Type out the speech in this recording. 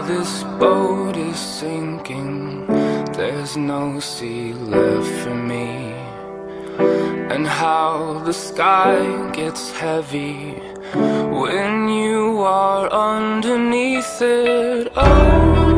this boat is sinking, there's no sea left for me. And how the sky gets heavy when you are underneath it. Oh,